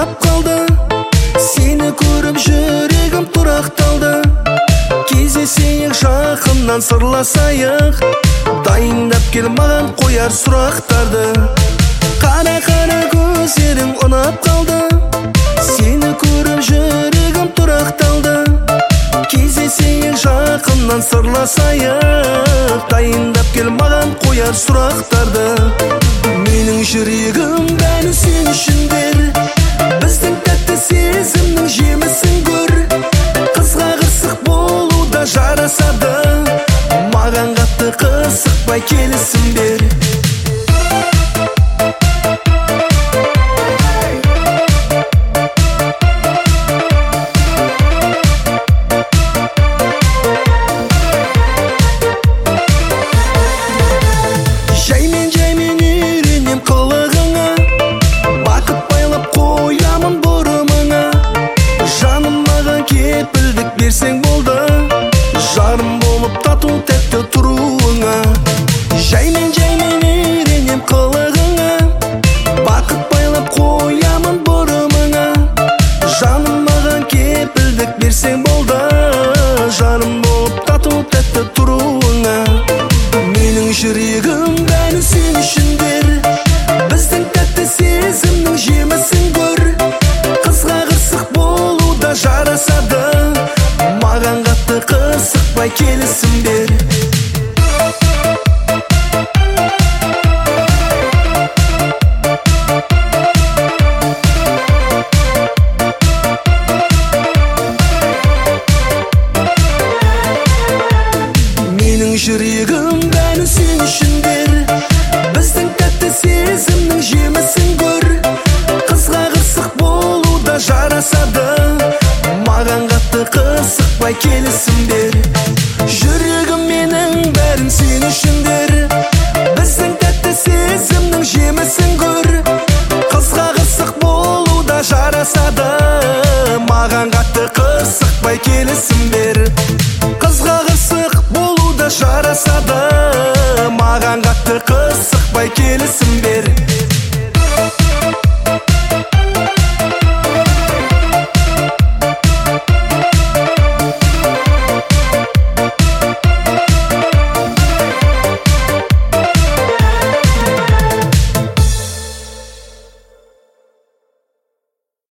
ұнап қалды, сені көріп жүрегім тұрақталды. Кездесейік жақыннан сырласайық, дайындап кел маған қояр сұрақтарды. Қара көздерің ұнап қалды, сені көріп жүрегім тұрақталды. Кездесейік жақыннан сырласайық, дайындап кел маған қояр сұрақтарды. Менің жүрегім бәрі сен үшін